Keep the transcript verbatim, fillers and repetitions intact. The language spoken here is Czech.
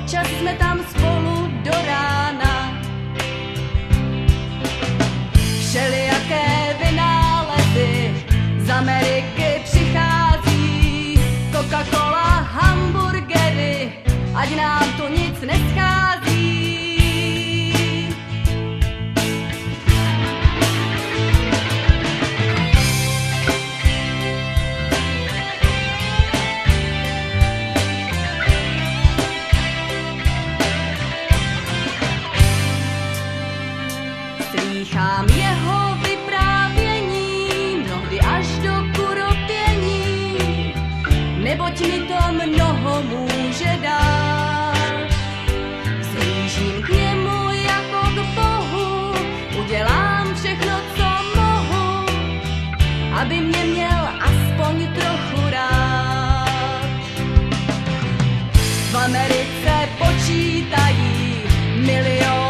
občas jsme tam spolu do rána. Všelijaké vynálezy z Ameriky přichází, Coca-Cola, hamburgery, ať nám to nic neschází. Slýchám jeho vyprávění, mnohdy až do kuropění, neboť mi to mnoho může dát. Vzhlížím k němu jako k Bohu, udělám všechno, co mohu, aby mě měl aspoň trochu rád. V Americe počítají milion